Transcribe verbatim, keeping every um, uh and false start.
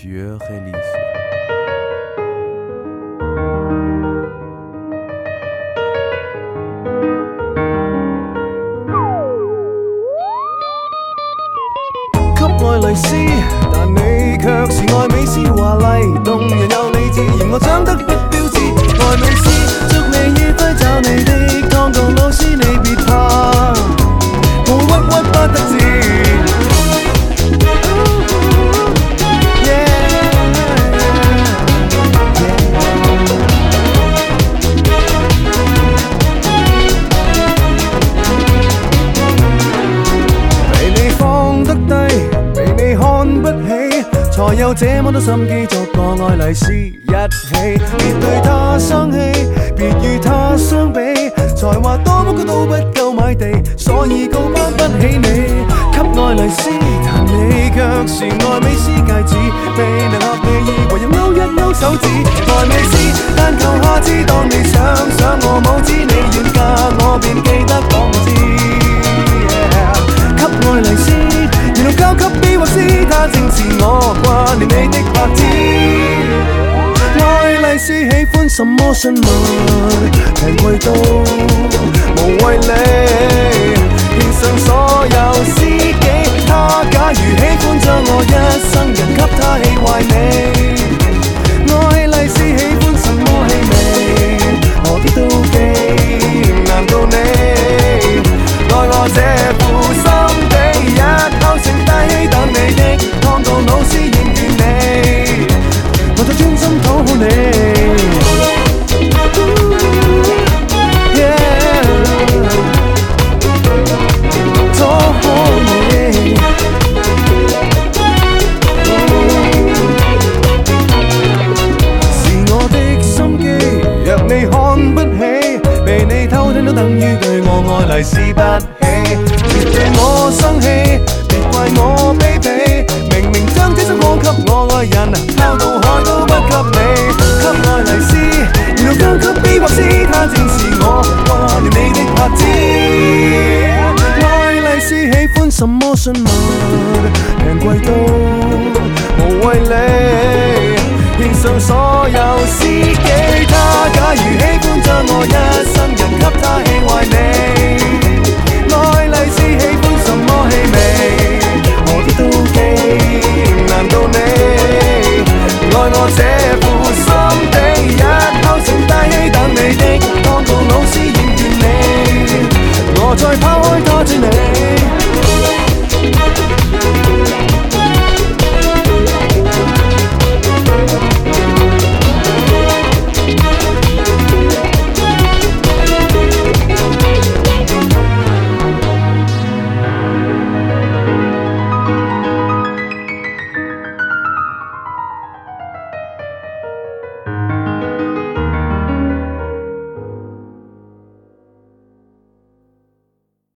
学黑历史。 給愛麗絲，但你卻是愛美絲，華麗動人有理智，嫌我長得不標緻。愛美絲，祝你愉快找你的湯告老師，你別怕，我鬱鬱不得志。才有這麼多心機作個愛麗絲一起，別對他生氣，別與他相比，才華多麼高都不夠買地，所以高攀不起你。給愛麗絲，但你卻是愛美絲戒指，未能合你意，唯有勾一勾手指。愛美絲，但求下次當你想想我冇知你遠嫁，我便記得講我知。Yeah. 給愛麗絲。原來交給 B 或 C， 他正是我掛念你的拍子。愛麗絲喜歡什麼詢問，平貴到無謂理，獻上所有私己。他假如喜歡將我一生人給他氣壞你。愛麗絲喜歡什麼氣味，何必妒忌？難道你愛我這負心地一口聲大氣等你的湯告老師厭倦你，我再專心討好你。Yeah， 討好你。是我的心機，若你看不起，被你偷聽都等於對我愛麗絲不起。別對我生氣，別怪我卑鄙，明明將這生活給我愛人，拋到海都不給你。給愛麗絲，原來交給 B 或 C， 他正是我掛念你的拍子。愛麗絲喜歡什麼詢問，平貴到無謂理，獻上所有私己。他假如喜歡將我一生人給他。